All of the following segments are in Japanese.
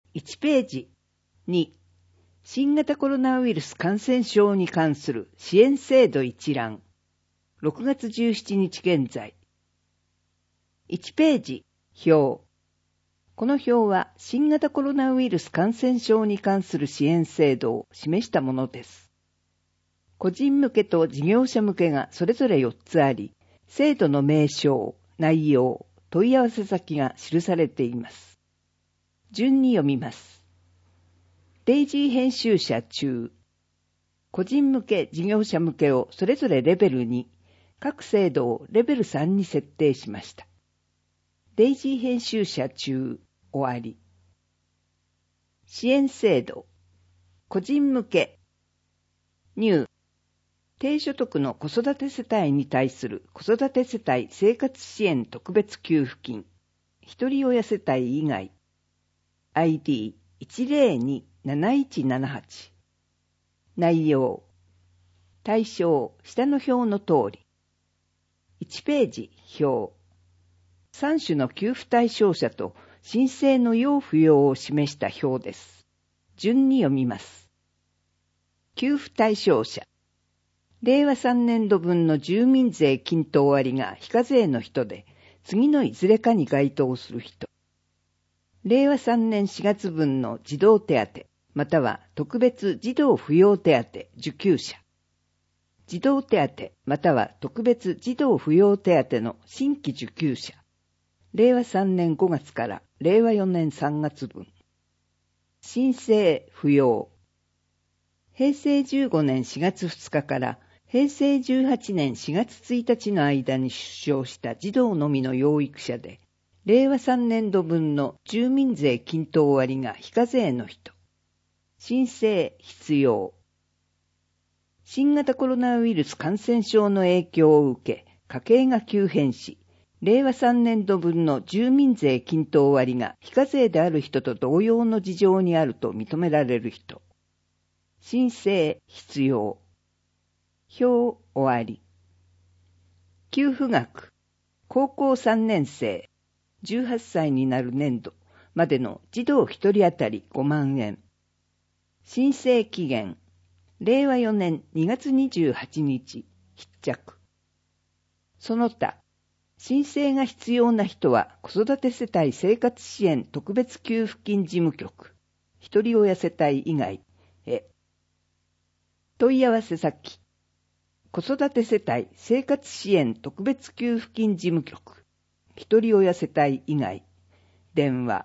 1ページ。2、新型コロナウイルス感染症に関する支援制度一覧。6月17日現在。1ページ。表。この表は新型コロナウイルス感染症に関する支援制度を示したものです。個人向けと事業者向けがそれぞれ4つあり、制度の名称、内容、問い合わせ先が記されています。順に読みます。デイジー編集者中。個人向け、事業者向けをそれぞれレベル2、各制度をレベル3に設定しました。デイジー編集者中、終わり。支援制度。個人向け。入。低所得の子育て世帯に対する子育て世帯生活支援特別給付金。一人親世帯以外。ID1027178。内容。対象、下の表の通り。1ページ、表。3種の給付対象者と申請の要不要を示した表です。順に読みます。給付対象者。令和3年度分の住民税均等割が非課税の人で、次のいずれかに該当する人。令和3年4月分の児童手当、または特別児童扶養手当受給者。児童手当、または特別児童扶養手当の新規受給者。令和3年5月から令和4年3月分。申請扶養。平成15年4月2日から平成18年4月1日の間に出生した児童のみの養育者で、令和3年度分の住民税均等割が非課税の人。申請必要。新型コロナウイルス感染症の影響を受け、家計が急変し、令和3年度分の住民税均等割が非課税である人と同様の事情にあると認められる人。申請必要。表終わり。給付額。高校3年生、18歳になる年度までの児童1人当たり5万円。申請期限。令和4年2月28日、必着。その他、申請が必要な人は子育て世帯生活支援特別給付金事務局、一人親世帯以外へ。問い合わせ先。子育て世帯生活支援特別給付金事務局、一人親世帯以外。電話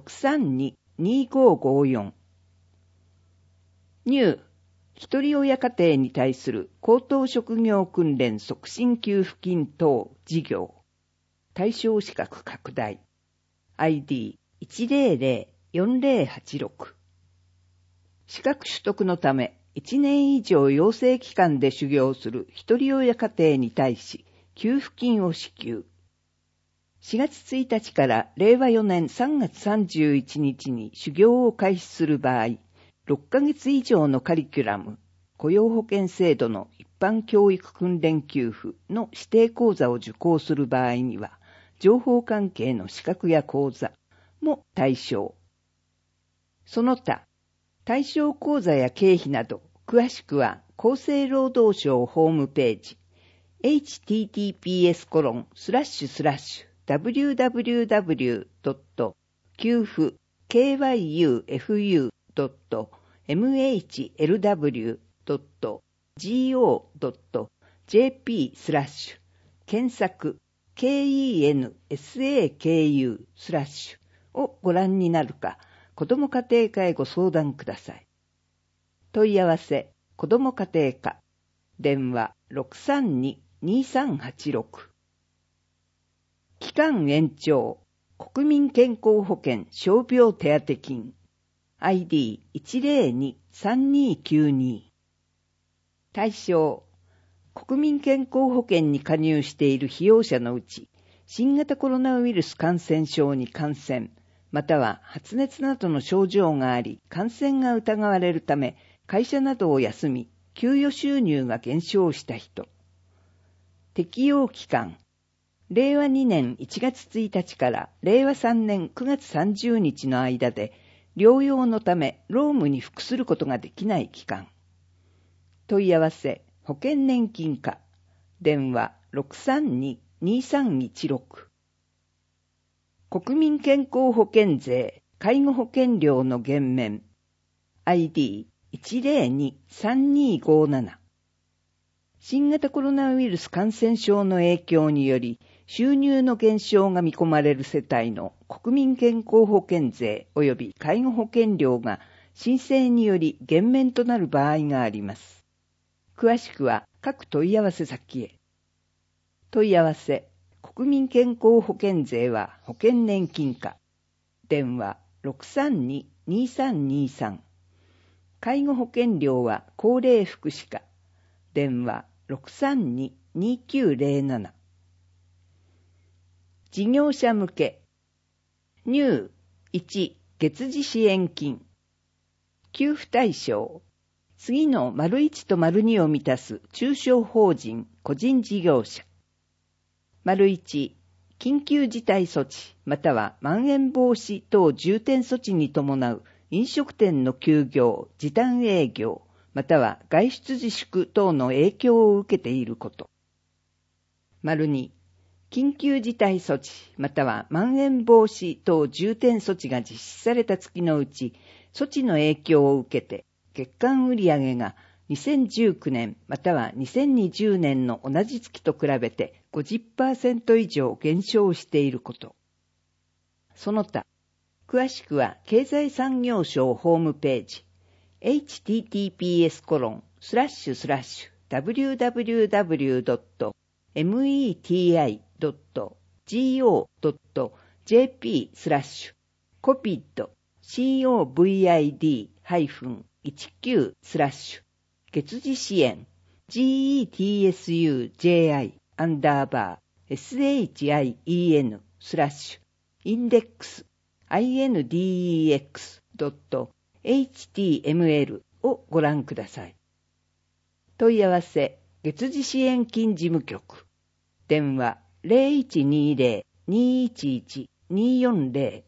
632-2554。入。一人親家庭に対する高等職業訓練促進給付金等事業。対象資格拡大。ID1004086。資格取得のため、1年以上養成期間で修行する一人親家庭に対し、給付金を支給。4月1日から令和4年3月31日に修行を開始する場合、6ヶ月以上のカリキュラム、雇用保険制度の一般教育訓練給付の指定講座を受講する場合には、情報関係の資格や講座も対象。その他、対象講座や経費など、詳しくは厚生労働省ホームページ、https://www.kyufu.mhlw.go.jp/ 検索KENSAKU/ をご覧になるか、子ども家庭科へご相談ください。問い合わせ、子ども家庭科。電話 632-2386。期間延長。国民健康保険傷病手当金。ID102-3292。対象。国民健康保険に加入している被用者のうち、新型コロナウイルス感染症に感染、または発熱などの症状があり、感染が疑われるため、会社などを休み、給与収入が減少した人。適用期間。令和2年1月1日から令和3年9月30日の間で、 療養のため労務に服することができない期間。問い合わせ、保険年金課。電話 632-2316。国民健康保険税、介護保険料の減免。ID102-3257。新型コロナウイルス感染症の影響により、収入の減少が見込まれる世帯の国民健康保険税及び介護保険料が申請により減免となる場合があります。詳しくは各問い合わせ先へ。問い合わせ、国民健康保険税は保険年金課。電話 632-2323。介護保険料は高齢福祉課。電話 632-2907。事業者向け。入1月次支援金。給付対象。次の丸1と丸2を満たす中小法人、個人事業者。丸1、緊急事態措置、またはまん延防止等重点措置に伴う飲食店の休業、時短営業、または外出自粛等の影響を受けていること。丸2、緊急事態措置、またはまん延防止等重点措置が実施された月のうち、措置の影響を受けて、月間売上が2019年または2020年の同じ月と比べて 50% 以上減少していること。その他、詳しくは経済産業省ホームページ https://www.meti.go.jp/covid-19/ 月次支援 getsuji_index.index.html をご覧ください。問い合わせ、月次支援金事務局。電話 0120-211-240。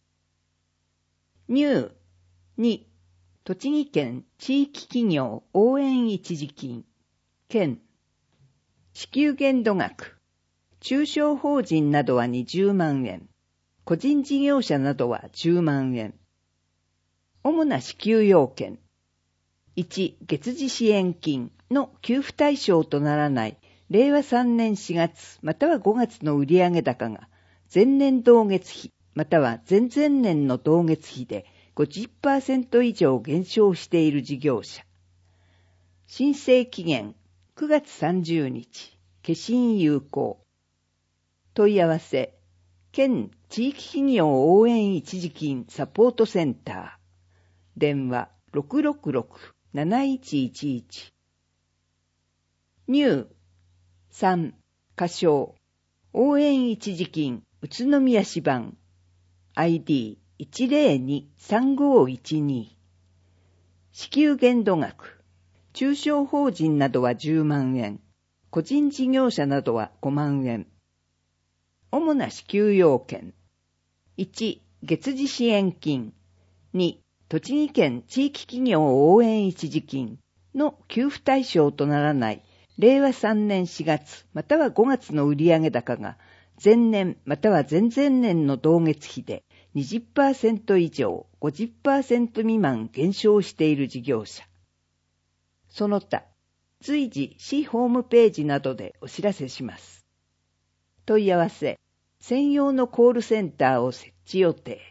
入2、栃木県地域企業応援一時金。県。支給限度額。中小法人などは20万円。個人事業者などは10万円。主な支給要件。1、月次支援金の給付対象とならない令和3年4月または5月の売上高が前年同月比または前々年の同月比で 50% 以上減少している事業者。申請期限9月30日、消印有効。問い合わせ、県地域企業応援一時金サポートセンター。電話 666-7111。入3、仮称応援一時金宇都宮市版 ID102-3512。支給限度額。中小法人などは10万円。個人事業者などは5万円。主な支給要件。1、月次支援金。2、栃木県地域企業応援一時金の給付対象とならない令和3年4月または5月の売上高が前年または前々年の同月比で 20% 以上 50% 未満減少している事業者。その他、随時市ホームページなどでお知らせします。問い合わせ、専用のコールセンターを設置予定。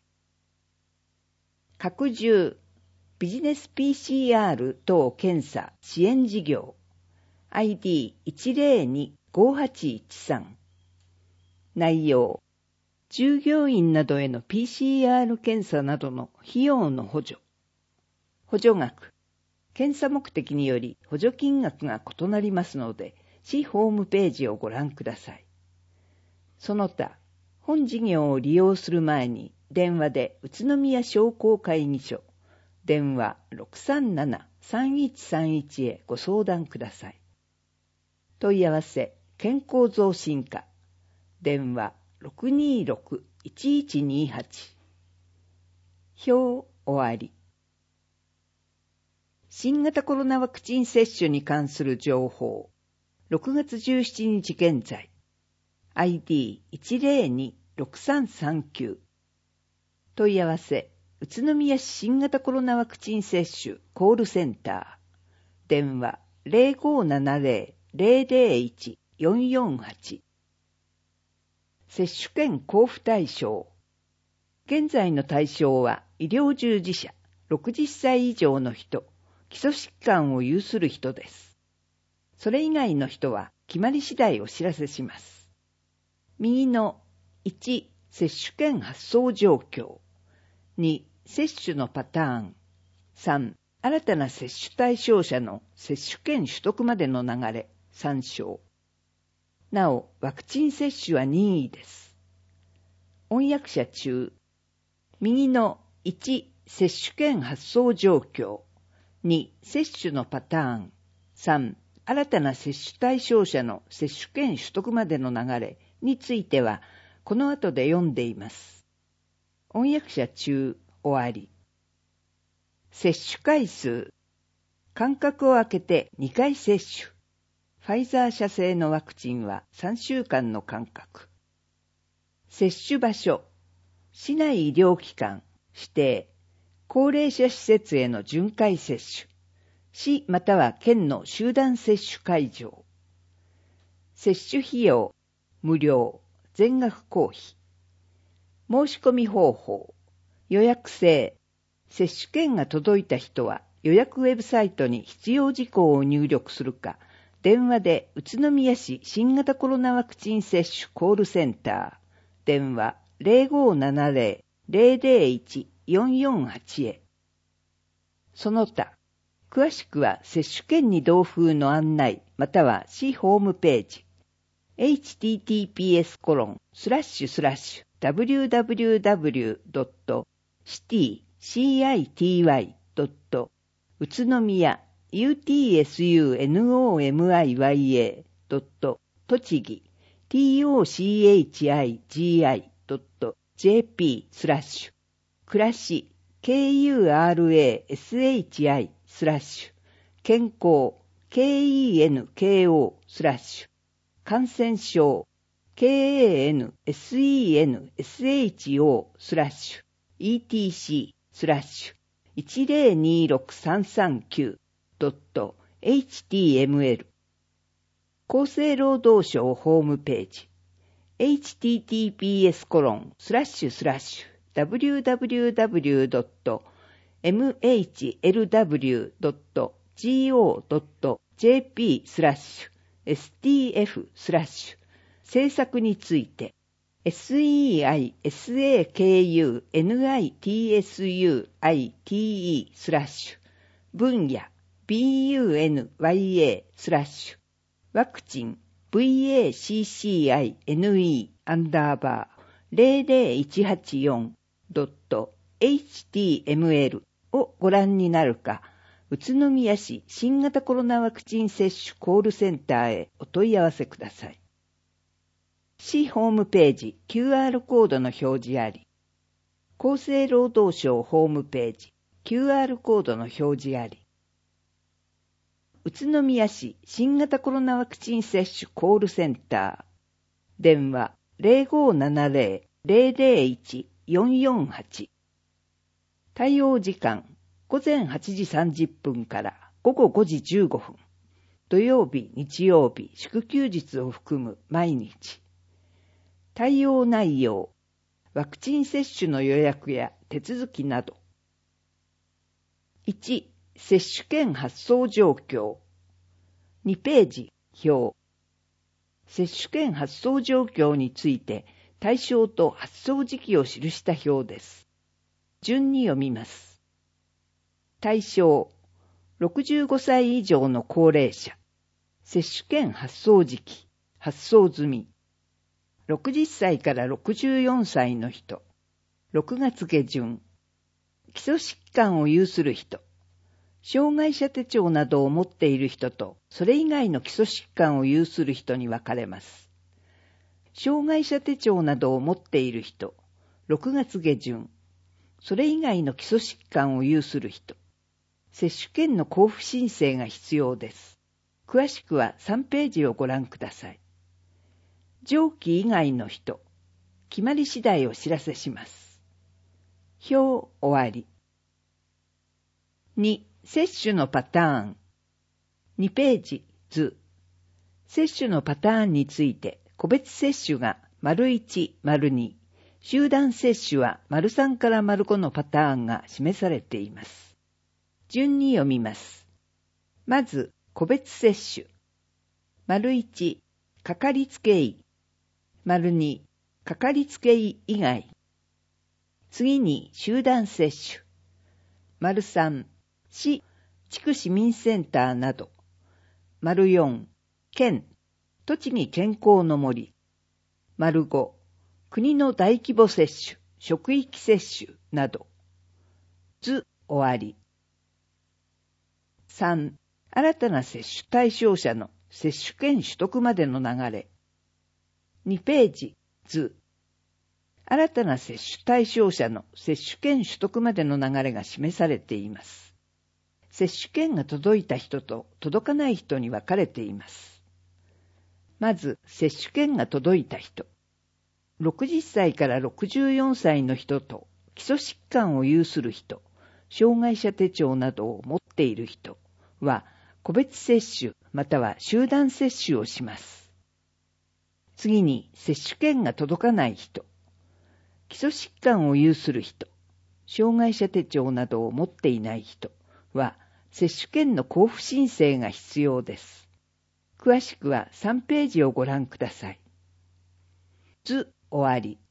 拡充、ビジネス PCR 等検査支援事業。ID102-5813。内容、従業員などへの PCR 検査などの費用の補助。補助額。検査目的により補助金額が異なりますので、市ホームページをご覧ください。その他、本事業を利用する前に電話で宇都宮商工会議所、電話 637-3131 へご相談ください。問い合わせ、健康増進課、電話 626-1128。表終わり。新型コロナワクチン接種に関する情報。6月17日現在。ID1026339。問い合わせ。宇都宮市新型コロナワクチン接種コールセンター。電話 0570-001-448。接種券交付対象。現在の対象は医療従事者、60歳以上の人、基礎疾患を有する人です。それ以外の人は決まり次第お知らせします。右の1、接種券発送状況。2、接種のパターン。3、新たな接種対象者の接種券取得までの流れ、参照。なお、ワクチン接種は任意です。翻訳者中。右の1、接種券発送状況。2、接種のパターン。3、新たな接種対象者の接種券取得までの流れについては、この後で読んでいます。翻訳者中、終わり。接種回数。間隔を空けて2回接種。ファイザー社製のワクチンは3週間の間隔。接種場所。市内医療機関、指定、高齢者施設への巡回接種。市または県の集団接種会場。接種費用、無料、全額公費。申し込み方法、予約制。接種券が届いた人は予約ウェブサイトに必要事項を入力するか、電話で宇都宮市新型コロナワクチン接種コールセンター、電話 0570-001-448 へ。その他、詳しくは接種券に同封の案内または市ホームページ https://www.city.utsunomiya utsunomiya.tochigi.tochigi.jp/ 暮らしKURASHI/ 健康 KENKO/ 感染症 KANSENSHO/ etc/1026-339.html 厚生労働省ホームページ https://www.mhlw.go.jp/stf/ 政策について SEISAKUNITSUITE/ 分野 BUNYA/ ワクチン VACCINE-0018.html をご覧になるか、宇都宮市新型コロナワクチン接種コールセンターへお問い合わせください。市ホームページ QR コードの表示あり、厚生労働省ホームページ QR コードの表示あり、宇都宮市新型コロナワクチン接種コールセンター、電話 0570-001-448。対応時間、午前8時30分から午後5時15分。土曜日、日曜日、祝休日を含む毎日。対応内容、ワクチン接種の予約や手続きなど。1、接種券発送状況。2ページ、表。接種券発送状況について対象と発送時期を記した表です。順に読みます。対象、65歳以上の高齢者。接種券発送時期、発送済み。60歳から64歳の人。6月下旬。基礎疾患を有する人。障害者手帳などを持っている人と、それ以外の基礎疾患を有する人に分かれます。障害者手帳などを持っている人、6月下旬。 それ以外の基礎疾患を有する人、接種券の交付申請が必要です。詳しくは3ページをご覧ください。上記以外の人、決まり次第お知らせします。表終わり。2、接種のパターン。2ページ図。接種のパターンについて、個別接種が ①、②、集団接種は ③ から ⑤ のパターンが示されています。順に読みます。まず、個別接種。①、かかりつけ医。②、かかりつけ医以外。次に、集団接種。③、市、地区市民センターなど。�4、県、栃木健康の森。�5、国の大規模接種、職域接種など。図終わり。3、新たな接種対象者の接種券取得までの流れ。2ページ図。新たな接種対象者の接種券取得までの流れが示されています。接種券が届いた人と届かない人に分かれています。まず、接種券が届いた人。60歳から64歳の人と基礎疾患を有する人、障害者手帳などを持っている人は、個別接種または集団接種をします。次に、接種券が届かない人、基礎疾患を有する人、障害者手帳などを持っていない人は、接種券の交付申請が必要です。詳しくは3ページをご覧ください。図終わり。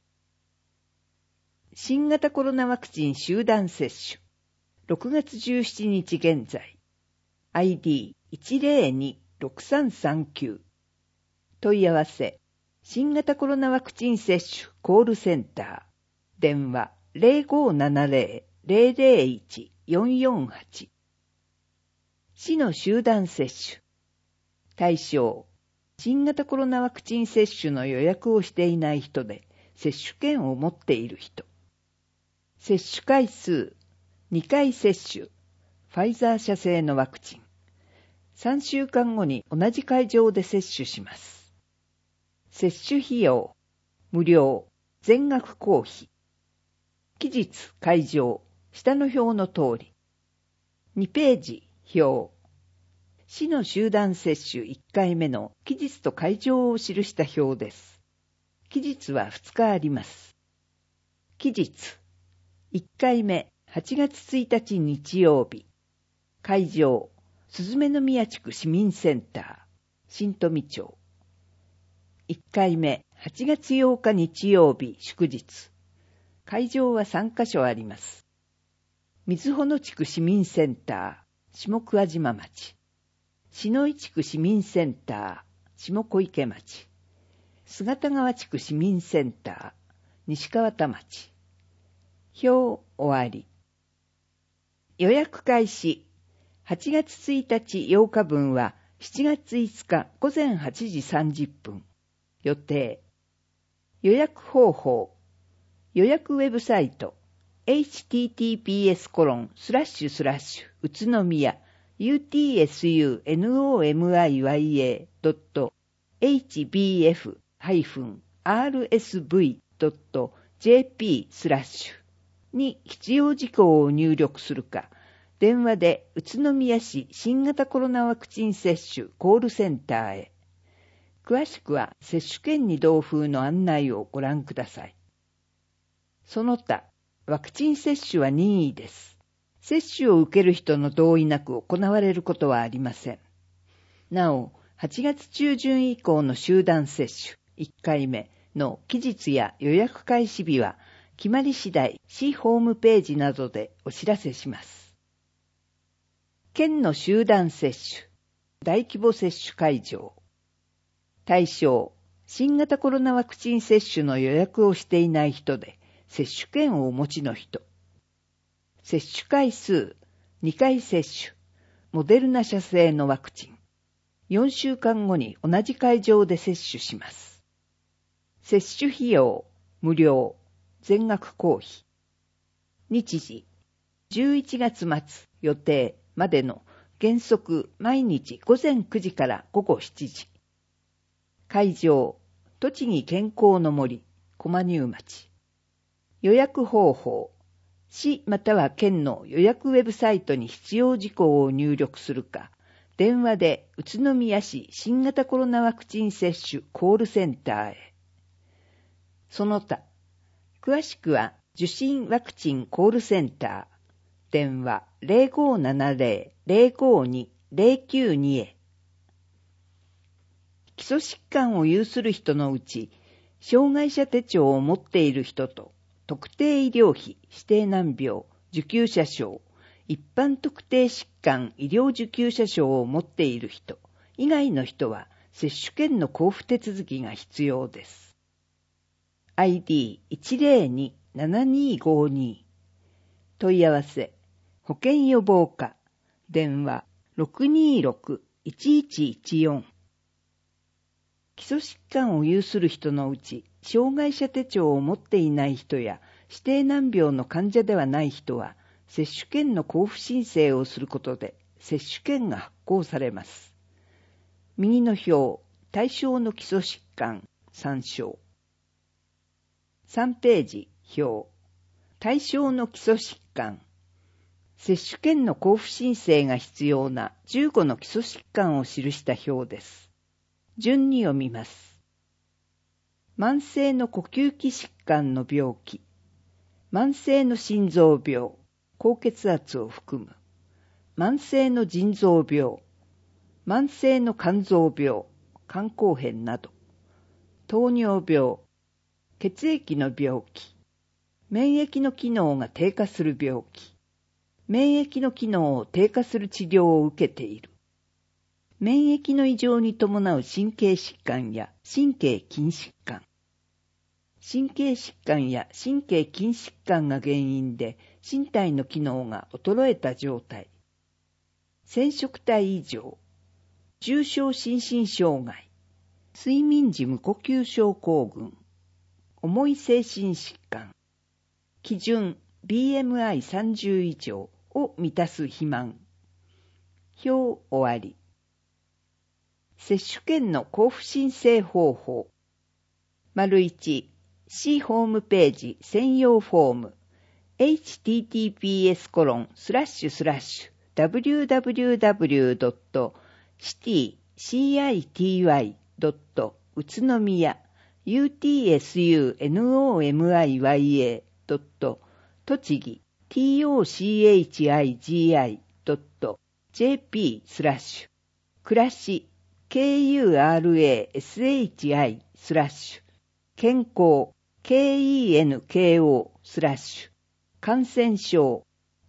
新型コロナワクチン集団接種。6月17日現在。ID1026339。問い合わせ。新型コロナワクチン接種コールセンター。電話 0570-001-448。市の集団接種。対象。新型コロナワクチン接種の予約をしていない人で、接種券を持っている人。接種回数。2回接種。ファイザー社製のワクチン。3週間後に同じ会場で接種します。接種費用。無料。全額公費。期日、会場。下の表の通り。2ページ、表。市の集団接種1回目の期日と会場を記した表です。期日は2日あります。期日。1回目、8月1日日曜日。会場、すずめの宮地区市民センター、新富町。1回目、8月8日日曜日祝日。会場は3カ所あります。瑞穂野地区市民センター、下桑島町。篠井地区市民センター、下小池町。姿川地区市民センター、西川田町。表終わり。予約開始。8月1日8日分は7月5日午前8時30分。予定。予約方法。予約ウェブサイト。https:// 宇都宮utsunomiya.hbf-rsv.jp/ に必要事項を入力するか、電話で宇都宮市新型コロナワクチン接種コールセンターへ。詳しくは接種券に同封の案内をご覧ください。その他、ワクチン接種は任意です。接種を受ける人の同意なく行われることはありません。なお、8月中旬以降の集団接種1回目の期日や予約開始日は、決まり次第市ホームページなどでお知らせします。県の集団接種、大規模接種会場。対象、新型コロナワクチン接種の予約をしていない人で、接種券をお持ちの人。接種回数、2回接種、モデルナ社製のワクチン。4週間後に同じ会場で接種します。接種費用、無料。全額公費。 日時、11月末予定までの原則毎日午前9時から午後7時。会場、栃木健康の森、駒入町。予約方法、市または県の予約ウェブサイトに必要事項を入力するか、電話で宇都宮市新型コロナワクチン接種コールセンターへ。その他、詳しくは受診ワクチンコールセンター、電話 0570-052-092 へ。基礎疾患を有する人のうち、障害者手帳を持っている人と、特定医療費、指定難病、受給者証、一般特定疾患医療受給者証を持っている人以外の人は接種券の交付手続きが必要です。ID102-7252 問い合わせ保健予防課電話 626-1114 基礎疾患を有する人のうち障害者手帳を持っていない人や指定難病の患者ではない人は接種券の交付申請をすることで接種券が発行されます。右の表、対象の基礎疾患、参照。3ページ、表、対象の基礎疾患。接種券の交付申請が必要な15の基礎疾患を記した表です。順に読みます。慢性の呼吸器疾患の病気、慢性の心臓病、高血圧を含む、慢性の腎臓病、慢性の肝臓病、肝硬変など、糖尿病、血液の病気、免疫の機能が低下する病気、免疫の機能を低下する治療を受けている、免疫の異常に伴う神経疾患や神経筋疾患、神経疾患や神経筋疾患が原因で身体の機能が衰えた状態、染色体異常、重症心身障害、睡眠時無呼吸症候群、重い精神疾患、基準 BMI30 以上を満たす肥満。表終わり。接種券の交付申請方法。1、市ホームページ専用フォーム https://www.citi.utsunomiya.tochigi.jp/ 暮らし KURASHI/ 健康 KENKO/ 感染症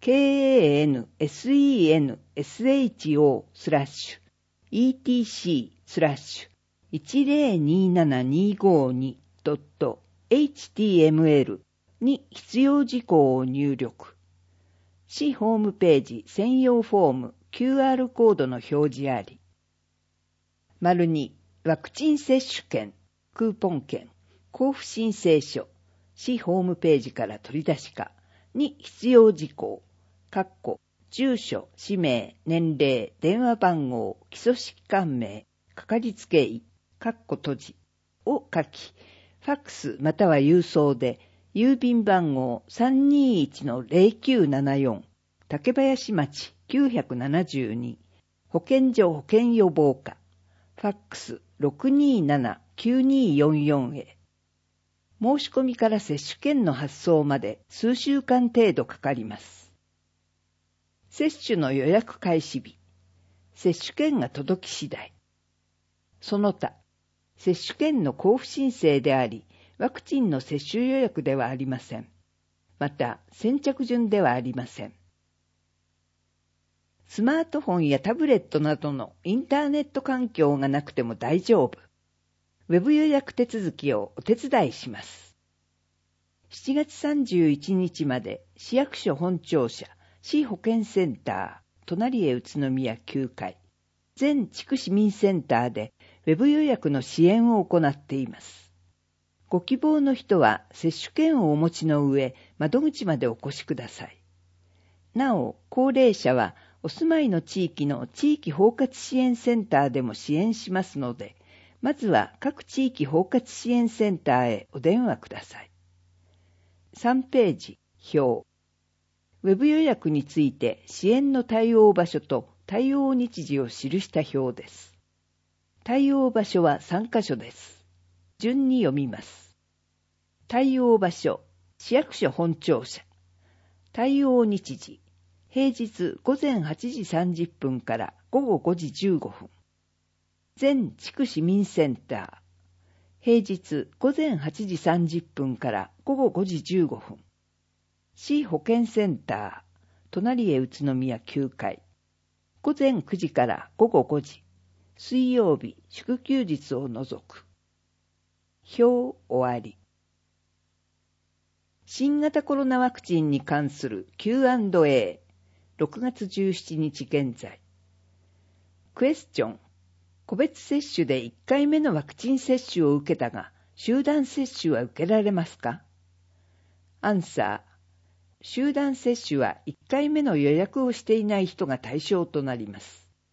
KANSENSHO/etc/102725.html に必要事項を入力。市ホームページ専用フォーム QR コードの表示あり。2、ワクチン接種券、クーポン券、交付申請書、市ホームページから取り出しかに必要事項、住所、氏名、年齢、電話番号、基礎疾患名、かかりつけ医、閉じを書き、ファックスまたは郵送で、郵便番号 321-0974、竹林町972、保健所保健予防課、ファックス 627-9244 へ。申し込みから接種券の発送まで数週間程度かかります。接種の予約開始日、接種券が届き次第。その他、接種券の交付申請であり、ワクチンの接種予約ではありません。また、先着順ではありません。スマートフォンやタブレットなどのインターネット環境がなくても大丈夫。ウェブ予約手続きをお手伝いします。7月31日まで市役所本庁舎市保健センター隣へ宇都宮9階全地区市民センターでウェブ予約の支援を行っています。 ご希望の人は接種券をお持ちの上、窓口までお越しください。なお、高齢者はお住まいの地域の地域包括支援センターでも支援しますので、まずは各地域包括支援センターへお電話ください。3ページ、表。ウェブ予約について支援の対応場所と対応日時を記した表です。対応場所は3カ所です。順に読みます。対応場所、市役所本庁舎。対応日時、平日午前8時30分から午後5時15分。全地区市民センター。平日午前8時30分から午後5時15分。市保健センター。隣へ宇都宮9階。午前9時から午後5時。水曜日、祝休日を除く。表終わり。新型コロナワクチンに関する Q&A。6月17日現在。クエスチョン。個別接種で1回目のワクチン接種を受けたが、集団接種は受けられますか？アンサー。集団接種は1回目の予約をしていない人が対象となります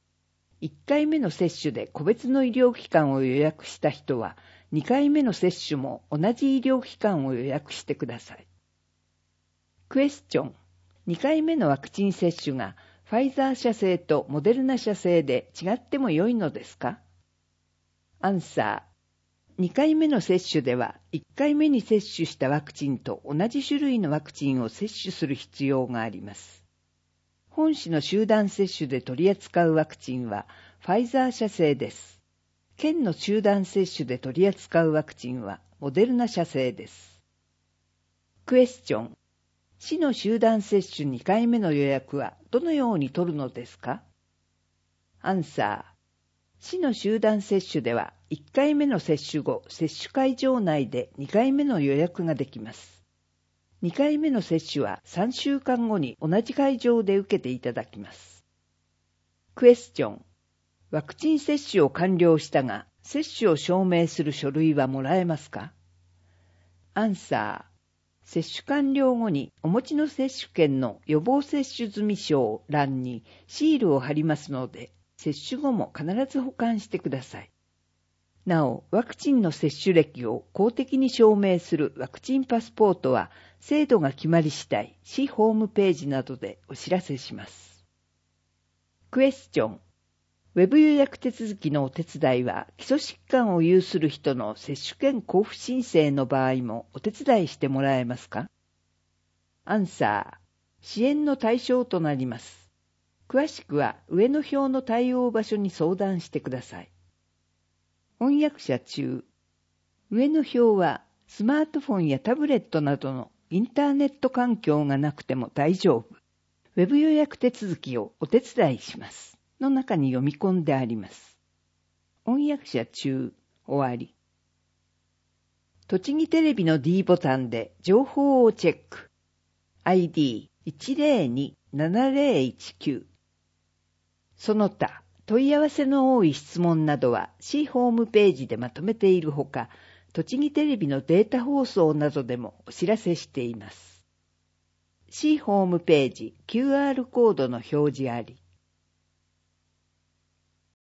。1回目の接種で個別の医療機関を予約した人は、2回目の接種も同じ医療機関を予約してください。クエスチョン。2回目のワクチン接種がファイザー社製とモデルナ社製で違っても良いのですか？アンサー。2回目の接種では1回目に接種したワクチンと同じ種類のワクチンを接種する必要があります。本市の集団接種で取り扱うワクチンはファイザー社製です。県の集団接種で取り扱うワクチンはモデルナ社製です。クエスチョン。市の集団接種2回目の予約はどのように取るのですか？アンサー。市の集団接種では1回目の接種後、接種会場内で2回目の予約ができます。2回目の接種は3週間後に同じ会場で受けていただきます。クエスチョン。ワクチン接種を完了したが、接種を証明する書類はもらえますか？アンサー。接種完了後にお持ちの接種券の予防接種済証欄にシールを貼りますので、接種後も必ず保管してください。なお、ワクチンの接種歴を公的に証明するワクチンパスポートは、制度が決まり次第、市ホームページなどでお知らせします。クエスチョン。ウェブ予約手続きのお手伝いは、基礎疾患を有する人の接種券交付申請の場合もお手伝いしてもらえますか？アンサー。支援の対象となります。詳しくは上の表の対応場所に相談してください。翻訳者中。上の表はスマートフォンやタブレットなどのインターネット環境がなくても大丈夫。ウェブ予約手続きをお手伝いします。の中に読み込んであります。翻訳者中、終わり。栃木テレビの D ボタンで情報をチェック。ID1027019。その他、問い合わせの多い質問などは市ホームページでまとめているほか、栃木テレビのデータ放送などでもお知らせしています。市ホームページ QR コードの表示あり。